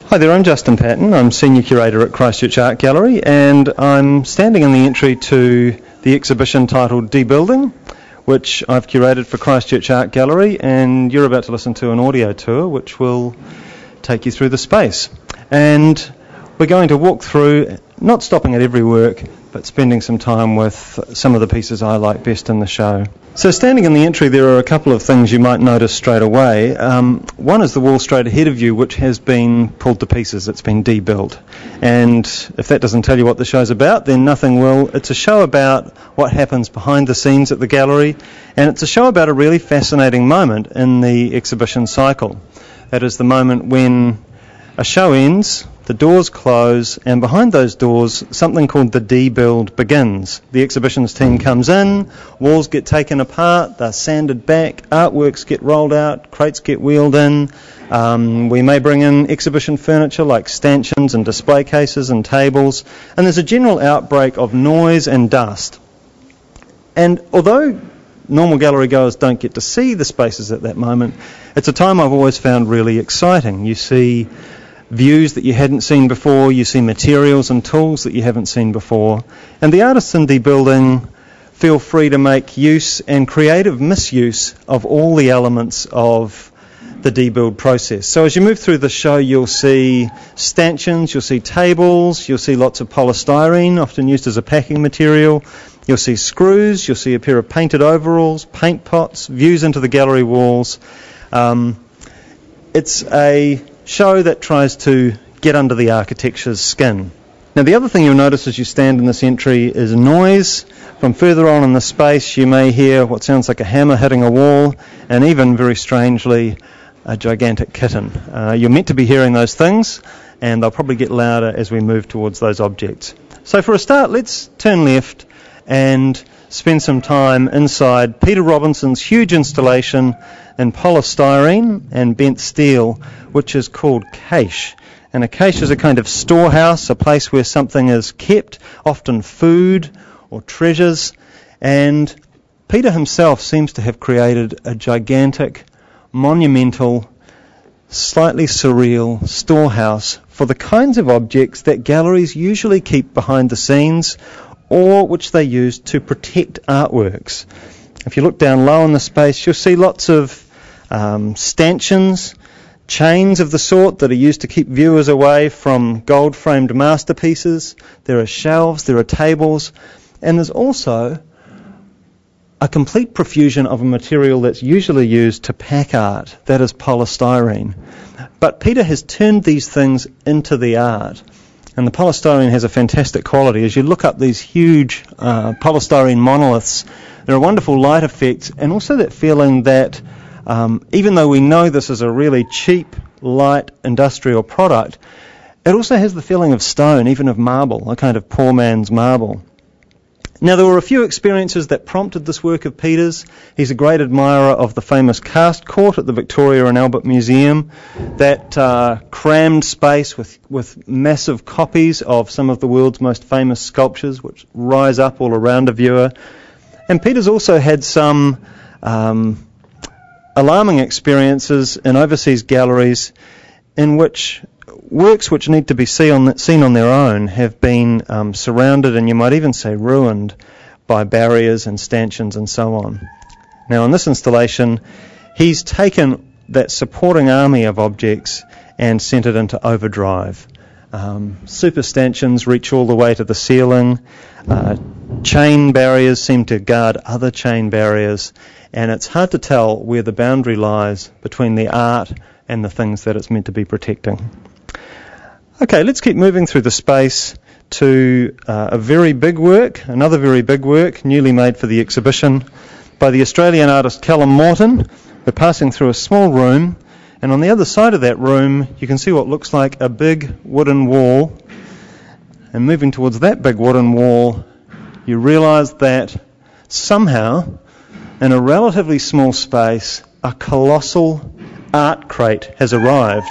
Hi there, I'm Justin Patton. I'm Senior Curator at Christchurch Art Gallery, and I'm standing in the entry to the exhibition titled Debuilding, which I've curated for Christchurch Art Gallery, and you're about to listen to an audio tour which will take you through the space. And we're going to walk through, not stopping at every work, but spending some time with some of the pieces I like best in the show. So standing in the entry, there are a couple of things you might notice straight away. One is the wall straight ahead of you, which has been pulled to pieces. It's been debuilt. And if that doesn't tell you what the show's about, then nothing will. It's a show about what happens behind the scenes at the gallery, and it's a show about a really fascinating moment in the exhibition cycle. That is the moment when a show ends, the doors close, and behind those doors, something called the debuild begins. The exhibitions team comes in, walls get taken apart, they're sanded back, artworks get rolled out, crates get wheeled in. We may bring in exhibition furniture like stanchions and display cases and tables, and there's a general outbreak of noise and dust. And although normal gallery goers don't get to see the spaces at that moment, it's a time I've always found really exciting. You see views that you hadn't seen before, you see materials and tools that you haven't seen before, and the artists in Debuilding feel free to make use and creative misuse of all the elements of the debuild process. So as you move through the show, you'll see stanchions, you'll see tables, you'll see lots of polystyrene, often used as a packing material, you'll see screws, you'll see a pair of painted overalls, paint pots, views into the gallery walls. It's a show that tries to get under the architecture's skin. Now the other thing you'll notice as you stand in this entry is noise. From further on in the space you may hear what sounds like a hammer hitting a wall, and even very strangely a gigantic kitten. You're meant to be hearing those things, and they'll probably get louder as we move towards those objects. So for a start, let's turn left and spend some time inside Peter Robinson's huge installation in polystyrene and bent steel, which is called cache. And a cache is a kind of storehouse, a place where something is kept, often food or treasures. And Peter himself seems to have created a gigantic, monumental, slightly surreal storehouse for the kinds of objects that galleries usually keep behind the scenes, or which they use to protect artworks. If you look down low in the space, you'll see lots of stanchions, chains of the sort that are used to keep viewers away from gold-framed masterpieces. There are shelves, there are tables, and there's also a complete profusion of a material that's usually used to pack art, that is polystyrene. But Peter has turned these things into the art. And the polystyrene has a fantastic quality. As you look up these huge polystyrene monoliths, there are wonderful light effects, and also that feeling that even though we know this is a really cheap, light, industrial product, it also has the feeling of stone, even of marble, a kind of poor man's marble. Now, there were a few experiences that prompted this work of Peter's. He's a great admirer of the famous cast court at the Victoria and Albert Museum, that crammed space with massive copies of some of the world's most famous sculptures, which rise up all around a viewer. And Peter's also had some alarming experiences in overseas galleries in which works which need to be seen on their own have been surrounded, and you might even say ruined, by barriers and stanchions and so on. Now in this installation, he's taken that supporting army of objects and sent it into overdrive. Super stanchions reach all the way to the ceiling. Chain barriers seem to guard other chain barriers, and it's hard to tell where the boundary lies between the art and the things that it's meant to be protecting. Okay, let's keep moving through the space to a very big work, another very big work, newly made for the exhibition, by the Australian artist Callum Morton. We're passing through a small room, and on the other side of that room you can see what looks like a big wooden wall. And moving towards that big wooden wall, you realise that somehow, in a relatively small space, a colossal art crate has arrived.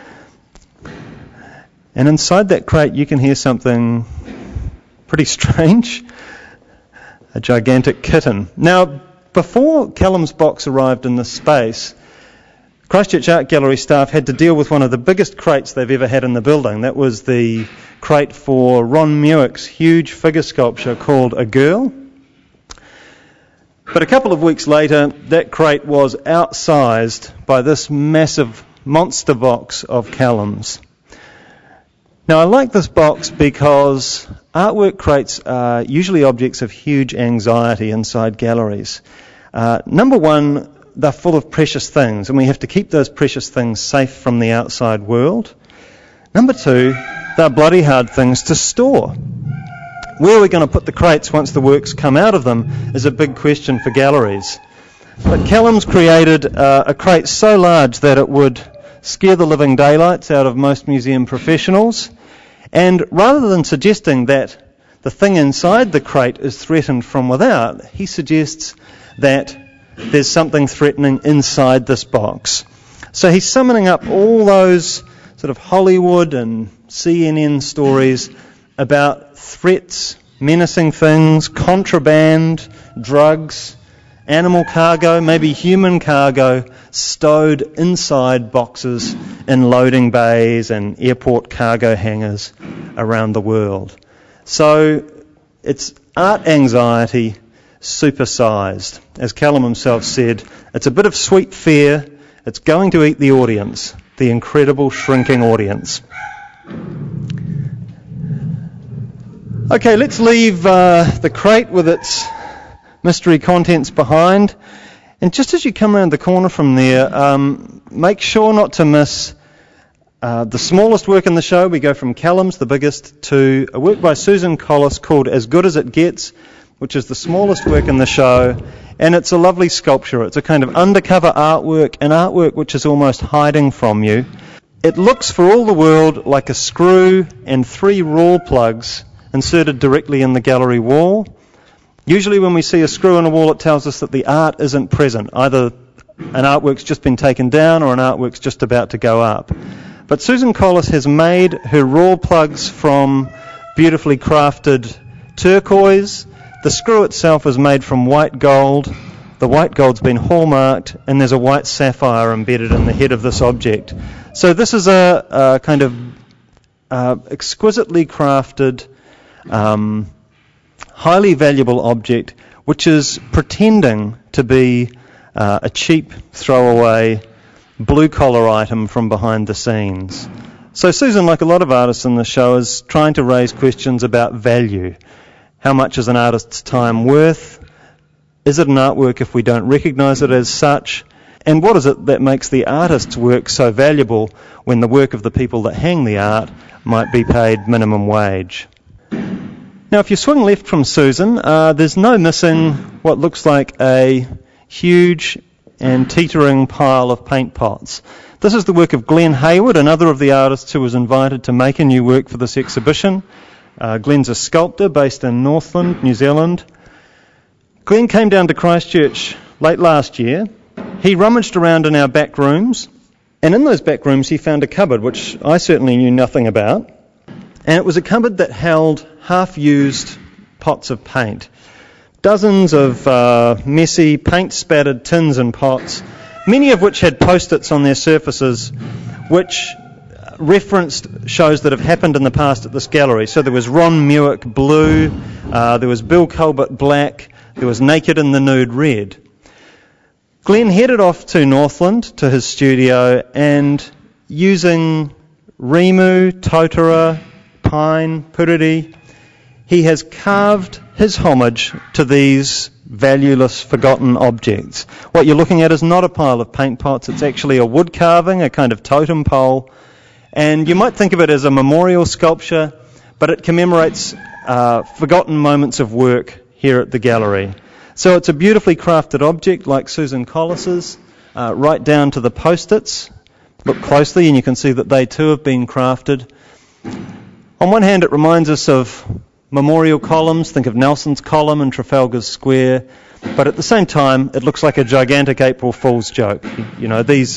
And inside that crate you can hear something pretty strange, a gigantic kitten. Now, before Callum's box arrived in this space, Christchurch Art Gallery staff had to deal with one of the biggest crates they've ever had in the building. That was the crate for Ron Muick's huge figure sculpture called A Girl. But a couple of weeks later, that crate was outsized by this massive monster box of Callum's. Now, I like this box because artwork crates are usually objects of huge anxiety inside galleries. Number one, they're full of precious things, and we have to keep those precious things safe from the outside world. Number two, they're bloody hard things to store. Where are we going to put the crates once the works come out of them is a big question for galleries. But Callum's created a crate so large that it would scare the living daylights out of most museum professionals. And rather than suggesting that the thing inside the crate is threatened from without, he suggests that there's something threatening inside this box. So he's summoning up all those sort of Hollywood and CNN stories about threats, menacing things, contraband, drugs, animal cargo, maybe human cargo, stowed inside boxes in loading bays and airport cargo hangars around the world. So it's art anxiety supersized. As Callum himself said, it's a bit of sweet fear. It's going to eat the audience, the incredible shrinking audience. Okay, let's leave the crate with its mystery contents behind. And just as you come around the corner from there, make sure not to miss the smallest work in the show. We go from Callum's, the biggest, to a work by Susan Collis called As Good As It Gets, which is the smallest work in the show. And it's a lovely sculpture. It's a kind of undercover artwork, an artwork which is almost hiding from you. It looks for all the world like a screw and 3 raw plugs inserted directly in the gallery wall. Usually when we see a screw in a wall, it tells us that the art isn't present. Either an artwork's just been taken down or an artwork's just about to go up. But Susan Collis has made her raw plugs from beautifully crafted turquoise. The screw itself is made from white gold. The white gold's been hallmarked, and there's a white sapphire embedded in the head of this object. So this is a kind of exquisitely crafted, highly valuable object, which is pretending to be a cheap throwaway blue-collar item from behind the scenes. So Susan, like a lot of artists in the show, is trying to raise questions about value. How much is an artist's time worth? Is it an artwork if we don't recognise it as such? And what is it that makes the artist's work so valuable when the work of the people that hang the art might be paid minimum wage? Now, if you swing left from Susan, there's no missing what looks like a huge and teetering pile of paint pots. This is the work of Glenn Hayward, another of the artists who was invited to make a new work for this exhibition. Glenn's a sculptor based in Northland, New Zealand. Glenn came down to Christchurch late last year. He rummaged around in our back rooms, and in those back rooms he found a cupboard which I certainly knew nothing about. And it was a cupboard that held half-used pots of paint. Dozens of messy, paint-spattered tins and pots, many of which had post-its on their surfaces, which referenced shows that have happened in the past at this gallery. So there was Ron Muick blue, there was Bill Colbert black, there was Naked in the Nude red. Glenn headed off to Northland, to his studio, and using Rimu, Totara, pine, purity, he has carved his homage to these valueless, forgotten objects. What you're looking at is not a pile of paint pots, it's actually a wood carving, a kind of totem pole, and you might think of it as a memorial sculpture, but it commemorates forgotten moments of work here at the gallery. So it's a beautifully crafted object like Susan Collis's, right down to the post-its. Look closely and you can see that they too have been crafted. On one hand, it reminds us of memorial columns. Think of Nelson's column in Trafalgar Square. But at the same time, it looks like a gigantic April Fool's joke. You know, these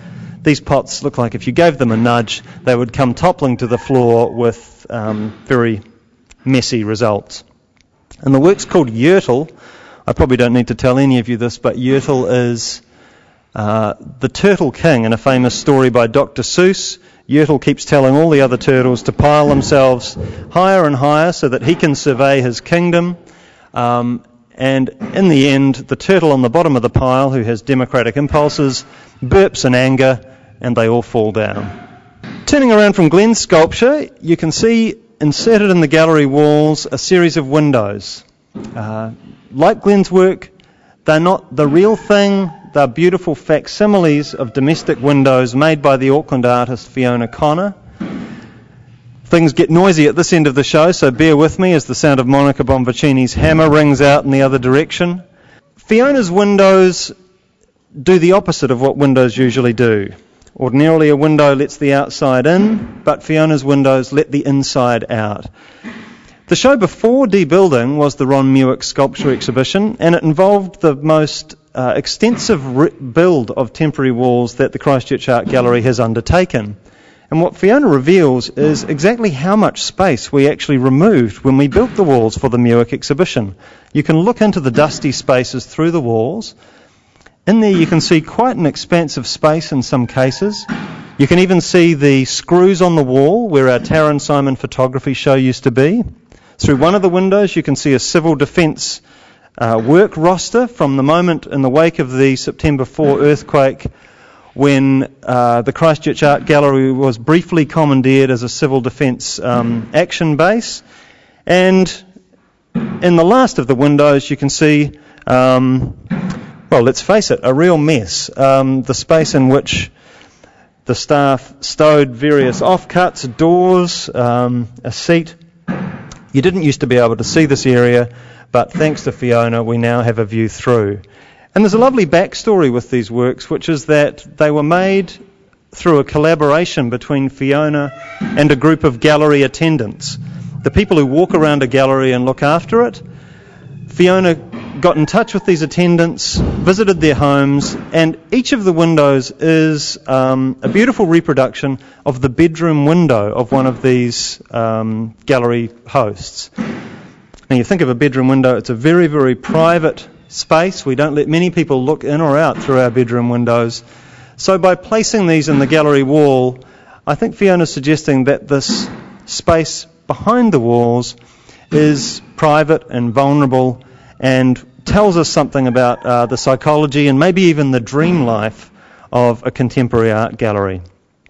pots look like if you gave them a nudge, they would come toppling to the floor with very messy results. And the work's called Yertle. I probably don't need to tell any of you this, but Yertle is the Turtle King in a famous story by Dr. Seuss. Yertle keeps telling all the other turtles to pile themselves higher and higher so that he can survey his kingdom. And in the end, the turtle on the bottom of the pile, who has democratic impulses, burps in anger, and they all fall down. Turning around from Glenn's sculpture, you can see inserted in the gallery walls a series of windows. Like Glenn's work, they're not the real thing. They're beautiful facsimiles of domestic windows made by the Auckland artist Fiona Connor. Things get noisy at this end of the show, so bear with me as the sound of Monica Bonvicini's hammer rings out in the other direction. Fiona's windows do the opposite of what windows usually do. Ordinarily a window lets the outside in, but Fiona's windows let the inside out. The show before Debuilding was the Ron Muick Sculpture Exhibition, and it involved the most extensive build of temporary walls that the Christchurch Art Gallery has undertaken. And what Fiona reveals is exactly how much space we actually removed when we built the walls for the Muick exhibition. You can look into the dusty spaces through the walls. In there you can see quite an expansive space in some cases. You can even see the screws on the wall where our Taryn Simon photography show used to be. Through one of the windows you can see a civil defence work roster from the moment in the wake of the September 4 earthquake when the Christchurch Art Gallery was briefly commandeered as a civil defence action base. And in the last of the windows you can see, well, let's face it, a real mess. The space in which the staff stowed various offcuts, doors, a seat. You didn't used to be able to see this area, but thanks to Fiona we now have a view through. And there's a lovely backstory with these works, which is that they were made through a collaboration between Fiona and a group of gallery attendants. The people who walk around a gallery and look after it. Fiona got in touch with these attendants, visited their homes, and each of the windows is a beautiful reproduction of the bedroom window of one of these gallery hosts. Now you think of a bedroom window, it's a very, very private space. We don't let many people look in or out through our bedroom windows. So by placing these in the gallery wall, I think Fiona's suggesting that this space behind the walls is private and vulnerable and tells us something about the psychology and maybe even the dream life of a contemporary art gallery.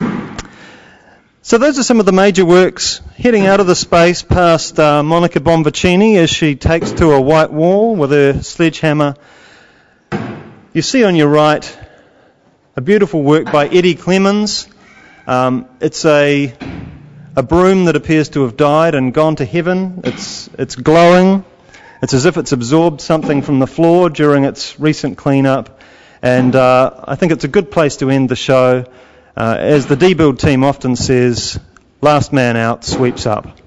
So those are some of the major works. Heading out of the space past Monica Bonvicini as she takes to a white wall with her sledgehammer. You see on your right a beautiful work by Eddie Clemens. It's a broom that appears to have died and gone to heaven. It's glowing. It's as if it's absorbed something from the floor during its recent clean-up. And I think it's a good place to end the show. As the Debuild team often says, last man out sweeps up.